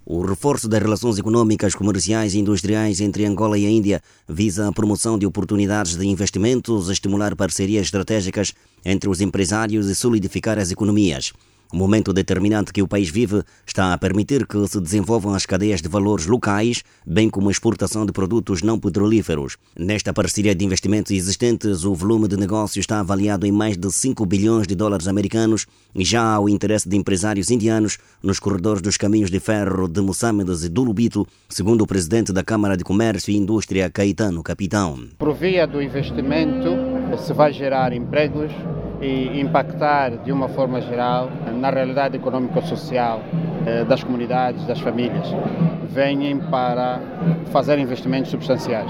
O reforço das relações econômicas, comerciais e industriais entre Angola e a Índia visa a promoção de oportunidades de investimentos, estimular parcerias estratégicas entre os empresários e solidificar as economias. O momento determinante que o país vive está a permitir que se desenvolvam as cadeias de valores locais, bem como a exportação de produtos não petrolíferos. Nesta parceria de investimentos existentes, o volume de negócio está avaliado em mais de 5 bilhões de dólares americanos e já há o interesse de empresários indianos nos corredores dos caminhos de ferro de Moçambique e do Lubito, segundo o presidente da Câmara de Comércio e Indústria, Caetano Capitão. Por via do investimento, se vai gerar empregos e impactar de uma forma geral na realidade econômico-social das comunidades, das famílias. Venham para fazer investimentos substanciais.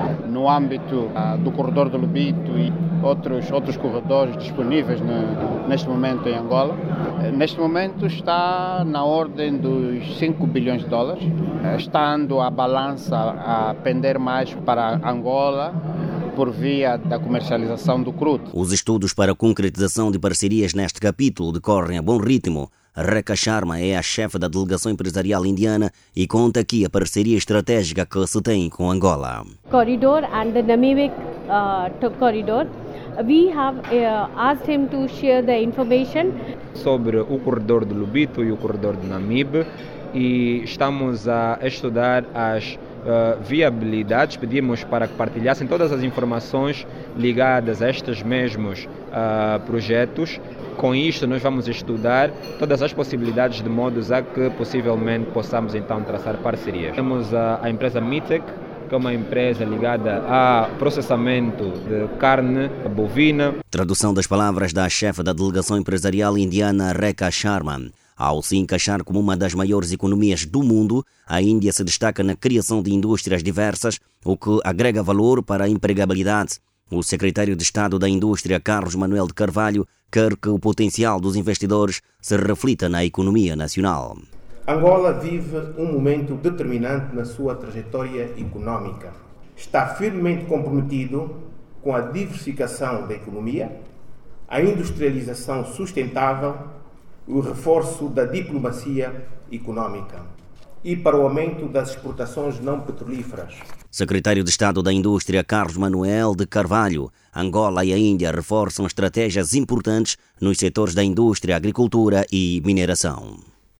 No âmbito do corredor do Lubito e outros corredores disponíveis neste momento em Angola, neste momento está na ordem dos 5 bilhões de dólares, estando a balança a pender mais para Angola, por via da comercialização do crudo. Os estudos para a concretização de parcerias neste capítulo decorrem a bom ritmo. Rekha Sharma é a chefe da delegação empresarial indiana e conta aqui a parceria estratégica que se tem com Angola. Corridor and the Namibic corridor. We have asked him to share the information sobre o corredor do Lubito e o corredor de Namibe e estamos a estudar as viabilidades. Pedimos para que partilhassem todas as informações ligadas a estes mesmos projetos. Com isto nós vamos estudar todas as possibilidades de modos a que possivelmente possamos então traçar parcerias. Temos a empresa Mitec, que é uma empresa ligada a processamento de carne bovina. Tradução das palavras da chefe da delegação empresarial indiana, Rekha Sharma. Ao se encaixar como uma das maiores economias do mundo, a Índia se destaca na criação de indústrias diversas, o que agrega valor para a empregabilidade. O secretário de Estado da Indústria, Carlos Manuel de Carvalho, quer que o potencial dos investidores se reflita na economia nacional. Angola vive um momento determinante na sua trajetória econômica. Está firmemente comprometido com a diversificação da economia, a industrialização sustentável, o reforço da diplomacia econômica e para o aumento das exportações não petrolíferas. Secretário de Estado da Indústria, Carlos Manuel de Carvalho. Angola e a Índia reforçam estratégias importantes nos setores da indústria, agricultura e mineração.